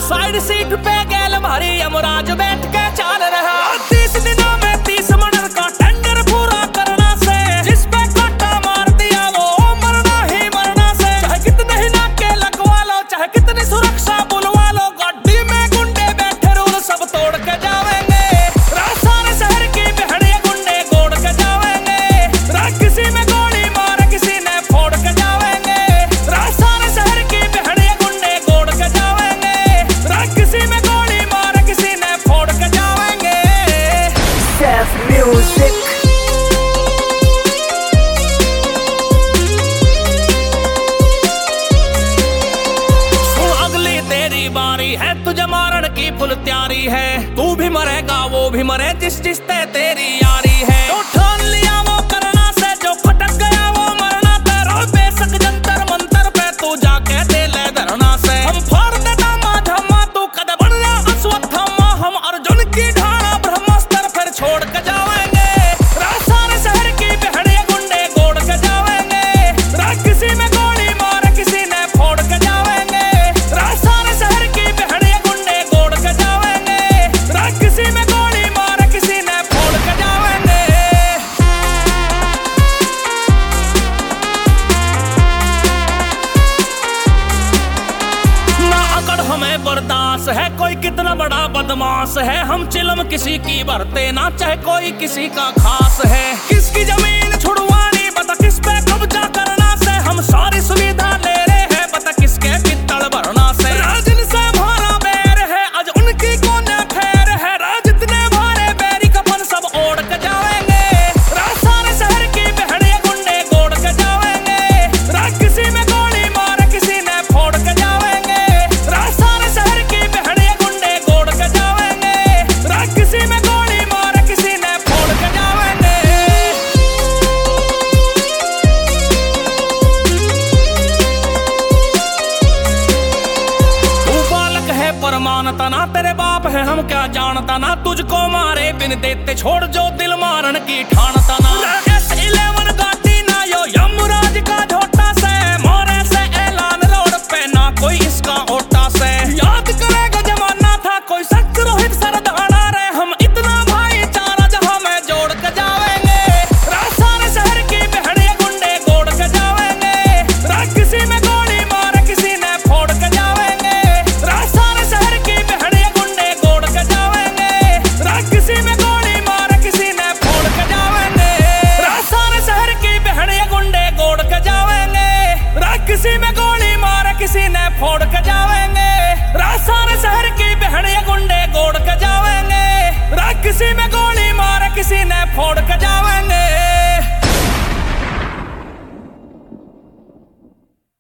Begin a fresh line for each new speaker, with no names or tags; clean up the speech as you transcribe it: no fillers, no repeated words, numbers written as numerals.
Side seat पे गैल भारी यमराज बैठ के चाल रहा। 30 दिनों में 30 मर्डर का टेंडर पूरा करना से, जिस पे काटा मार दिया वो मरना ही मरना से। चाहे कितने ही नाके लगवा लो, चाहे कितनी सुरक्षा बुलवा लो, गाड़ी में गुंडे बैठे रूल सब तोड़ के जावेंगे। सारे शहर की बहने गुंडे गोड़ के जावेंगे। किसी में गोली मार किसी ने फोड़ के जावेंगे। सारे शहर की बहने गुंडे गोड़ के जावेंगे। किसी में गोली मार किसी ने फोड़ के जावेंगे।
Seth Music।
अगली तेरी बारी है, तुझे मारन की फुल तैयारी है। तू भी मरेगा वो भी मरे, जिस जिसते तेरी यारी है। तो ठान लिया वो करना से, जो खटक गया वो मरना तेरा। बेशक जंतर मंतर पे तू जाके दे ले धरना से। हम फाड़ दे धामा धामा, तू कद बन जा अश्वत्थामा। हम अर्जुन की ढाला ब्रह्मास्त्र फिर छोड़ के जावेंगे। सारे शहर की बहने गुंडे गोड़ के जावेंगे। किसी में गोली मार किसी ने फोड़ के जावेंगे। सारे शहर की बहने गुंडे गोड़ के जावेंगे। किसी में गोली मार किसी ने फोड़ के जावेंगे। ना अकड़ हमें बर्दाश्त है, कोई कितना बड़ा बदमाश है। हम चिलम किसी की भरते ना, चाहे कोई किसी का खास है। किसकी जमीन छुड़वानी बता, किस पे कब्जा करना से। हम सारी सुविधा ले रहे हैं, बता किसके पित्तल भरना से। राजन से हमारा बैर है, आज उनकी कौन खैर है। जितने भारे बैरी कफन सब ओढ़ के जावेंगे। सारे शहर की बहने गुंडे गोड़ के जावेंगे। किसी में गोली मार किसी ने फोड़ के जावेंगे। सारे शहर की बहने गुंडे गोड़ के जावेंगे। किसी में गोली मार किसी ने फोड़ के जावेंगे। तू बालक है पर मानता ना, तेरे बाप है हम क्या जानता ना। तुझको मारे बिन देते छोड़, जो दिल मारन की ठानता ना। S11 गाड़ी ना यो यमराज का झोटा से। मोरे से ऐलान रोड पे ना कोई इसका ओटा से। याद करेगा जमाना था कोई सख्त रोहित सरदाना रे। हम इतना भाईचारा जहां में जोड़ के जावेंगे। सारे शहर की बहने गुंडे गोड़ के जावेंगे। किसी में गोली मार किसी ने फोड़ के जावेंगे। सारे शहर की बहने गुंडे गोड़ के जावेंगे। किसी में गोली मार किसी ने फोड़ के जावेंगे। सारे शहर की बहने गुंडे गोड़ के जावेंगे। किसी में गोली मार किसी ने फोड़ के जावेंगे। सारे शहर की बहने गुंडे गोड़ के जावेंगे। किसी में गोली मार किसी ने फोड़ के जावेंगे।